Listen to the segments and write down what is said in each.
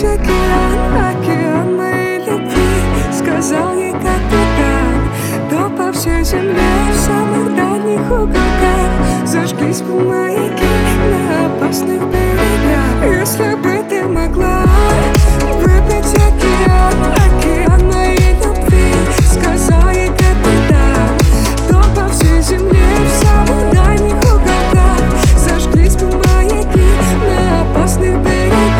океан, океан моей любви, сказал ей капитан. То по всей земле, в самых дальних уголках зажглись бы маяки на опасных берегах. Если бы ты могла выпить океан, океан моей любви, сказал ей капитан. То по всей земле, в самых дальних уголках зажглись бы маяки на опасных берегах.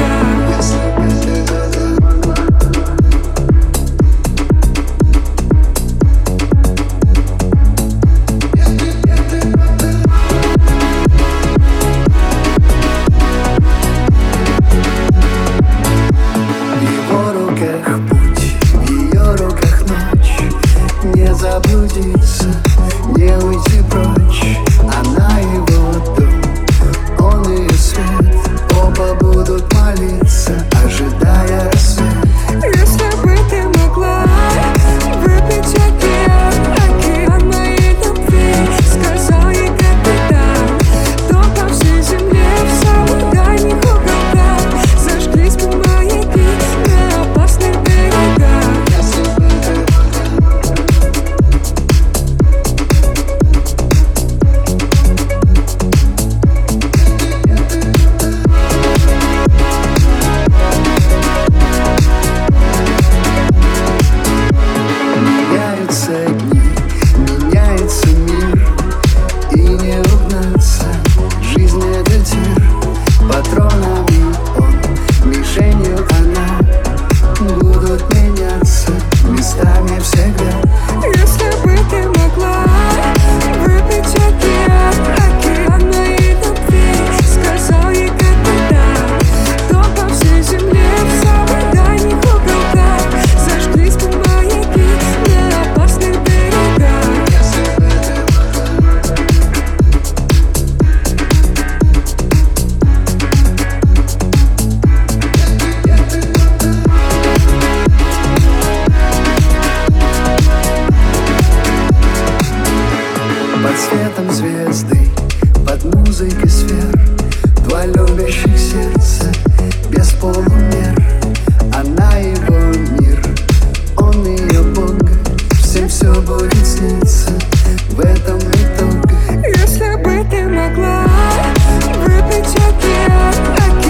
Заблудиться, не уйти прочь. Она его дом, он ее свет. Оба будут молиться, ожидая рассвет. Если бы ты могла выпить океан, океан моей любви, сказал ей капитан. То по всей земле, в самых дальних уголках зажглись бы маяки на опасных берегах. Меняется мир, и не угнаться. Жизнь — это тир, патронами он, мишенью она. Будут меняться местами всегда. Если бы ты могла выпить океан, океан моей любви, сказал ей капитан. То по всей земле, в самых дальних уголках зажглись бы маяки на опасных берегах. Под светом звезды, под музыкой сфер, два любящих сердца без полумер. Она его мир, он ее Бог. Всем все будет сниться, в этом итог. Если бы ты могла выпить океан, океан